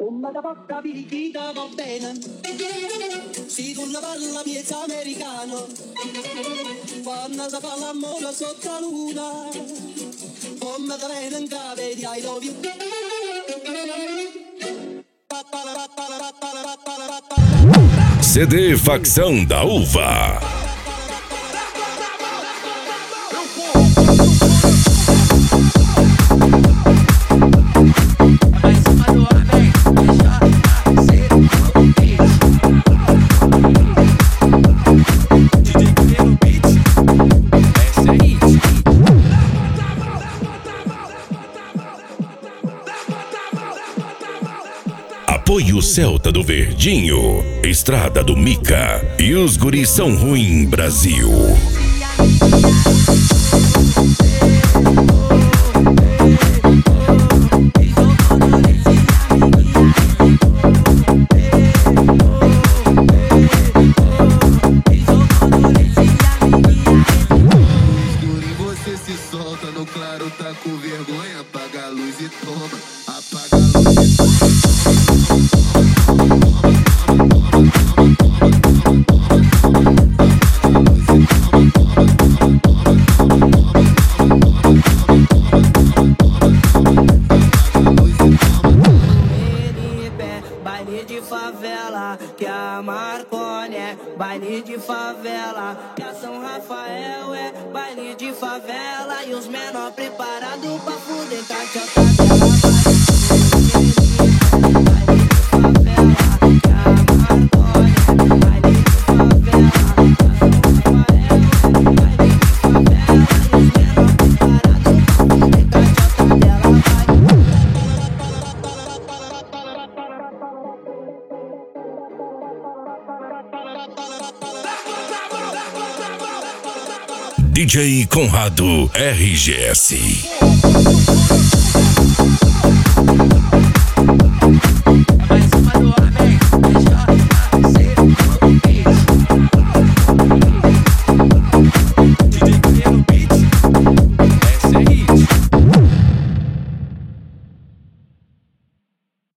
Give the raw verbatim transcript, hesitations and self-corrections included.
Bomba da porta pirichita va bene, si tu la parla piezza americano, quando si fa l'amore sotto la luna, bomba da bene in grave di I love you. C D Facção da Uva. Apoio Celta do Verdinho, Estrada do Mica e os guris são ruim Brasil. Você se solta no claro, tá com vergonha, apaga a luz e toma, apaga a luz e toma. Baile de favela, que a Marconi é baile de favela, que a São Rafael é baile de favela, e os menor preparados pra fuder cachota dela. D J Conrado R G S.